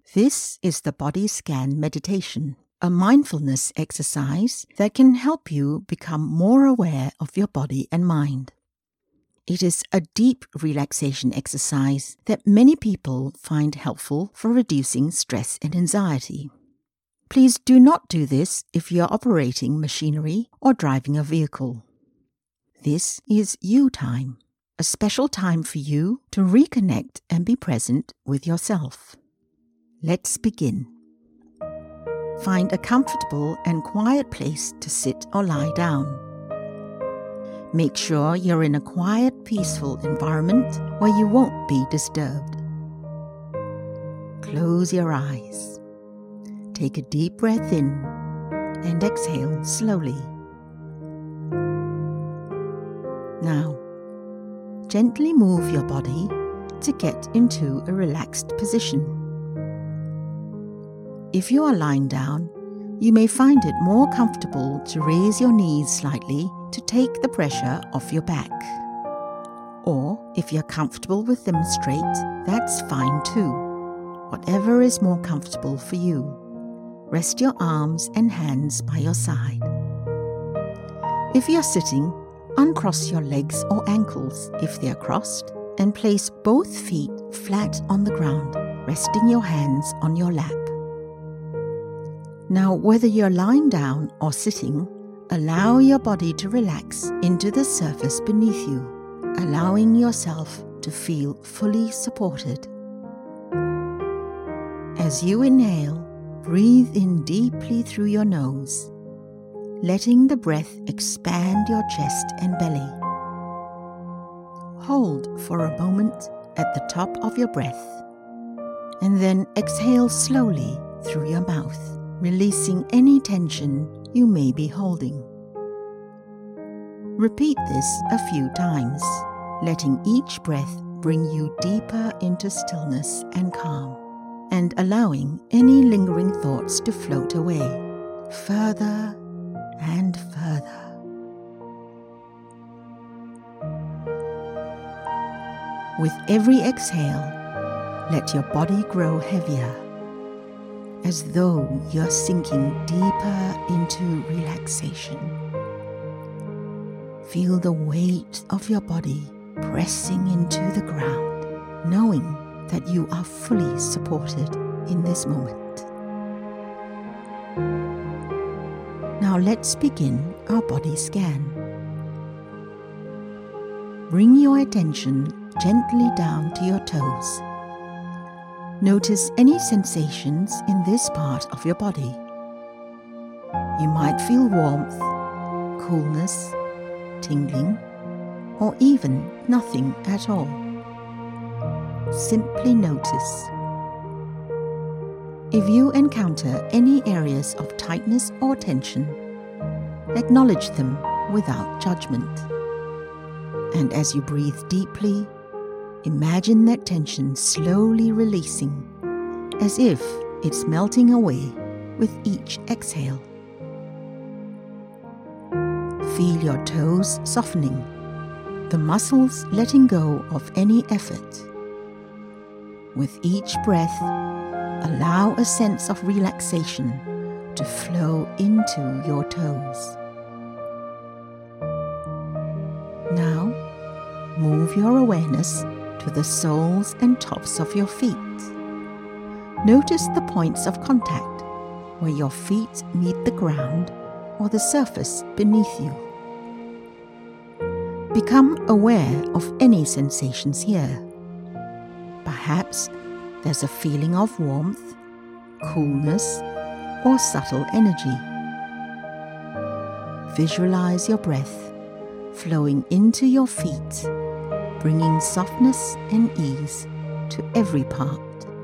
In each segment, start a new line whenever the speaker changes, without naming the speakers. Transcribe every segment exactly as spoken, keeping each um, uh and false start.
This is the Body Scan Meditation, a mindfulness exercise that can help you become more aware of your body and mind. It is a deep relaxation exercise that many people find helpful for reducing stress and anxiety. Please do not do this if you are operating machinery or driving a vehicle. This is you time, a special time for you to reconnect and be present with yourself. Let's begin. Find a comfortable and quiet place to sit or lie down. Make sure you're in a quiet, peaceful environment where you won't be disturbed. Close your eyes. Take a deep breath in and exhale slowly. Now, gently move your body to get into a relaxed position. If you are lying down, you may find it more comfortable to raise your knees slightly to take the pressure off your back. Or, if you're comfortable with them straight, that's fine too. Whatever is more comfortable for you. Rest your arms and hands by your side. If you're sitting, uncross your legs or ankles if they're crossed, and place both feet flat on the ground, resting your hands on your lap. Now, whether you're lying down or sitting, allow your body to relax into the surface beneath you, allowing yourself to feel fully supported. As you inhale, breathe in deeply through your nose, letting the breath expand your chest and belly. Hold for a moment at the top of your breath, and then exhale slowly through your mouth, releasing any tension you may be holding. Repeat this a few times, letting each breath bring you deeper into stillness and calm, and allowing any lingering thoughts to float away, further and further. With every exhale, let your body grow heavier, as though you're sinking deeper into relaxation. Feel the weight of your body pressing into the ground, knowing that you are fully supported in this moment. Now let's begin our body scan. Bring your attention gently down to your toes. Notice any sensations in this part of your body. You might feel warmth, coolness, tingling, or even nothing at all. Simply notice. If you encounter any areas of tightness or tension, acknowledge them without judgment. And as you breathe deeply, imagine that tension slowly releasing, as if it's melting away with each exhale. Feel your toes softening, the muscles letting go of any effort. With each breath, allow a sense of relaxation to flow into your toes. Now, move your awareness to the soles and tops of your feet. Notice the points of contact where your feet meet the ground or the surface beneath you. Become aware of any sensations here. Perhaps there's a feeling of warmth, coolness, or subtle energy. Visualize your breath flowing into your feet, bringing softness and ease to every part.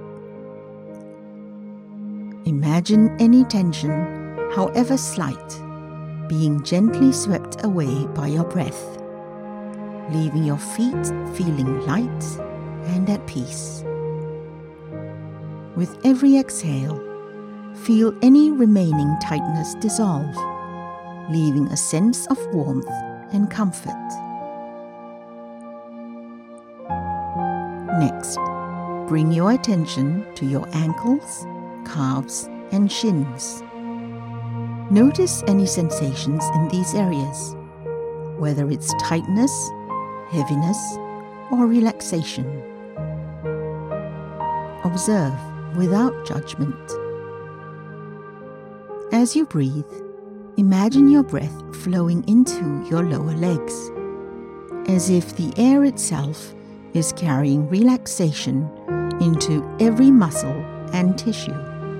Imagine any tension, however slight, being gently swept away by your breath, leaving your feet feeling light and at peace. With every exhale, feel any remaining tightness dissolve, leaving a sense of warmth and comfort. Next, bring your attention to your ankles, calves, and shins. Notice any sensations in these areas, whether it's tightness, heaviness, or relaxation. Observe without judgment. As you breathe, imagine your breath flowing into your lower legs, as if the air itself is carrying relaxation into every muscle and tissue.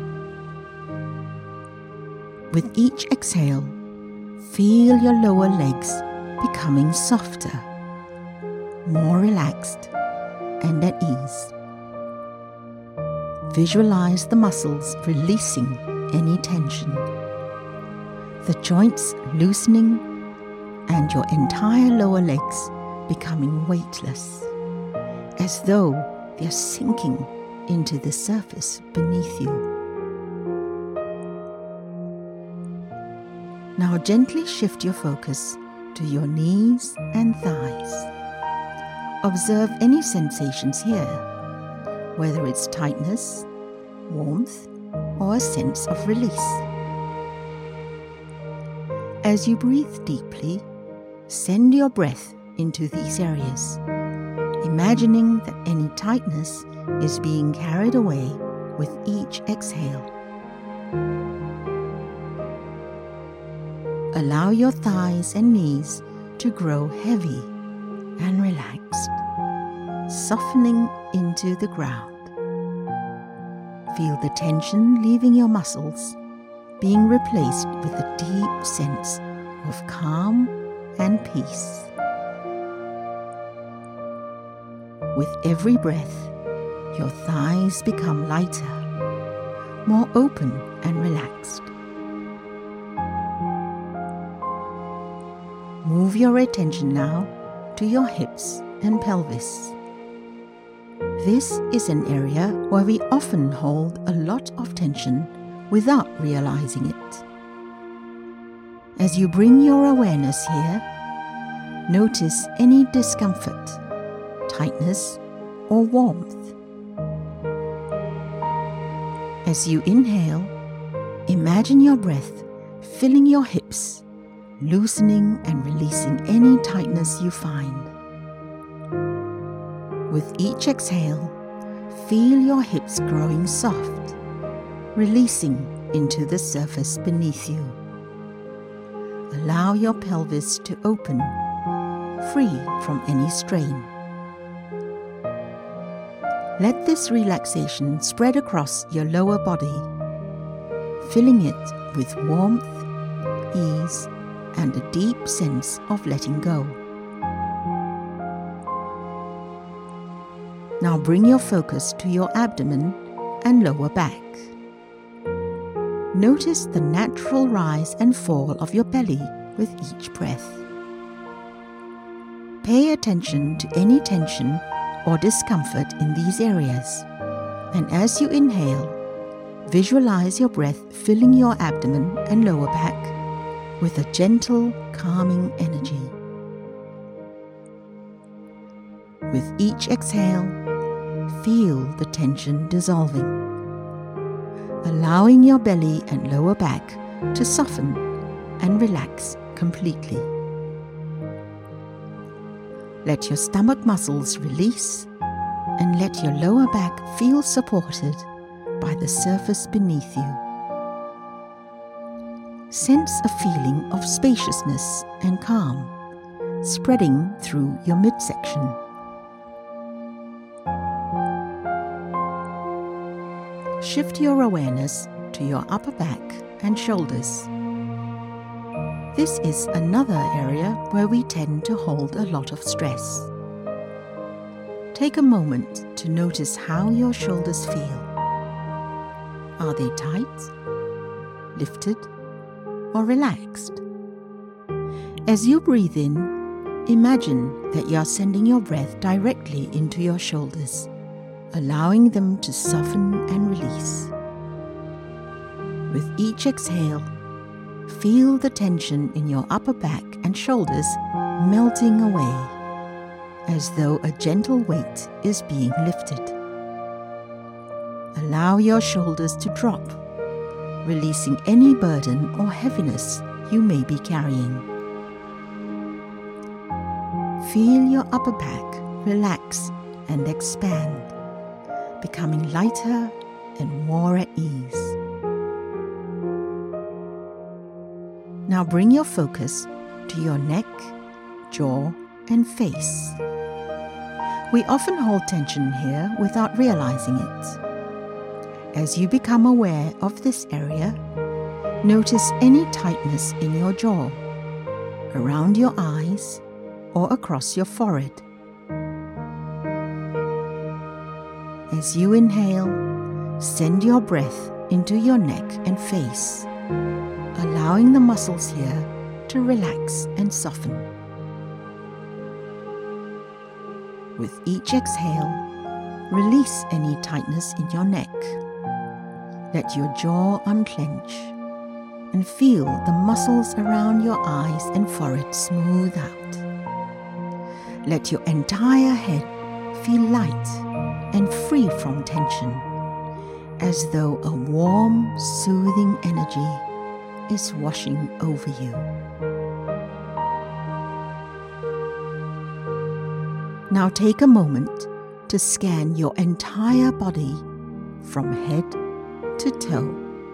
With each exhale, feel your lower legs becoming softer, more relaxed, and at ease. Visualize the muscles releasing any tension, the joints loosening, and your entire lower legs becoming weightless, as though they're sinking into the surface beneath you. Now gently shift your focus to your knees and thighs. Observe any sensations here, whether it's tightness, warmth, or a sense of release. As you breathe deeply, send your breath into these areas, imagining that any tightness is being carried away with each exhale. Allow your thighs and knees to grow heavy and relaxed, softening into the ground. Feel the tension leaving your muscles, being replaced with a deep sense of calm and peace. With every breath, your thighs become lighter, more open and relaxed. Move your attention now to your hips and pelvis. This is an area where we often hold a lot of tension without realizing it. As you bring your awareness here, notice any discomfort, tightness, or warmth. As you inhale, imagine your breath filling your hips, loosening and releasing any tightness you find. With each exhale, feel your hips growing soft, releasing into the surface beneath you. Allow your pelvis to open, free from any strain. Let this relaxation spread across your lower body, filling it with warmth, ease, and a deep sense of letting go. Now bring your focus to your abdomen and lower back. Notice the natural rise and fall of your belly with each breath. Pay attention to any tension or discomfort in these areas, and as you inhale, visualize your breath filling your abdomen and lower back with a gentle, calming energy. With each exhale, feel the tension dissolving, allowing your belly and lower back to soften and relax completely. Let your stomach muscles release and let your lower back feel supported by the surface beneath you. Sense a feeling of spaciousness and calm spreading through your midsection. Shift your awareness to your upper back and shoulders. This is another area where we tend to hold a lot of stress. Take a moment to notice how your shoulders feel. Are they tight, lifted, or relaxed? As you breathe in, imagine that you are sending your breath directly into your shoulders, allowing them to soften and release. With each exhale, feel the tension in your upper back and shoulders melting away, as though a gentle weight is being lifted. Allow your shoulders to drop, releasing any burden or heaviness you may be carrying. Feel your upper back relax and expand, becoming lighter and more at ease. Now bring your focus to your neck, jaw, and face. We often hold tension here without realizing it. As you become aware of this area, notice any tightness in your jaw, around your eyes, or across your forehead. As you inhale, send your breath into your neck and face, allowing the muscles here to relax and soften. With each exhale, release any tightness in your neck. Let your jaw unclench and feel the muscles around your eyes and forehead smooth out. Let your entire head feel light and free from tension, as though a warm, soothing energy is washing over you. Now take a moment to scan your entire body from head to toe.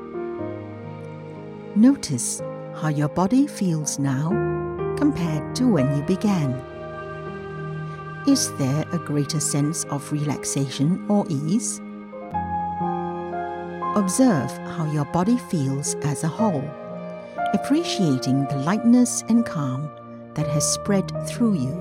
Notice how your body feels now compared to when you began. Is there a greater sense of relaxation or ease? Observe how your body feels as a whole, appreciating the lightness and calm that has spread through you.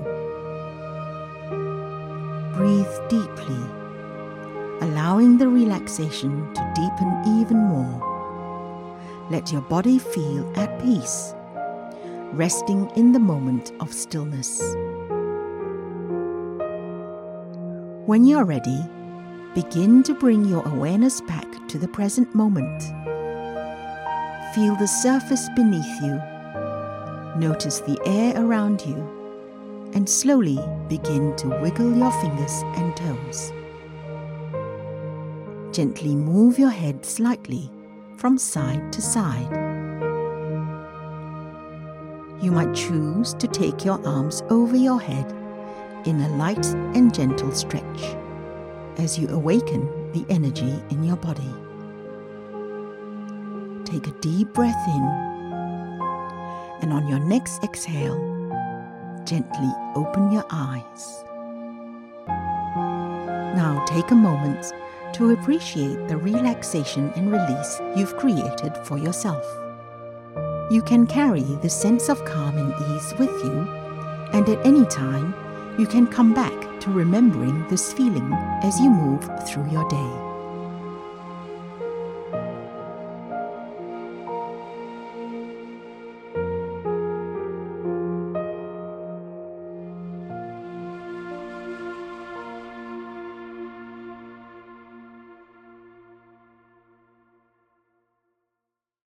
Breathe deeply, allowing the relaxation to deepen even more. Let your body feel at peace, resting in the moment of stillness. When you're ready, begin to bring your awareness back to the present moment. Feel the surface beneath you. Notice the air around you, and slowly begin to wiggle your fingers and toes. Gently move your head slightly from side to side. You might choose to take your arms over your head in a light and gentle stretch as you awaken the energy in your body. Take a deep breath in, and on your next exhale, gently open your eyes. Now take a moment to appreciate the relaxation and release you've created for yourself. You can carry this sense of calm and ease with you, and at any time, you can come back to remembering this feeling as you move through your day.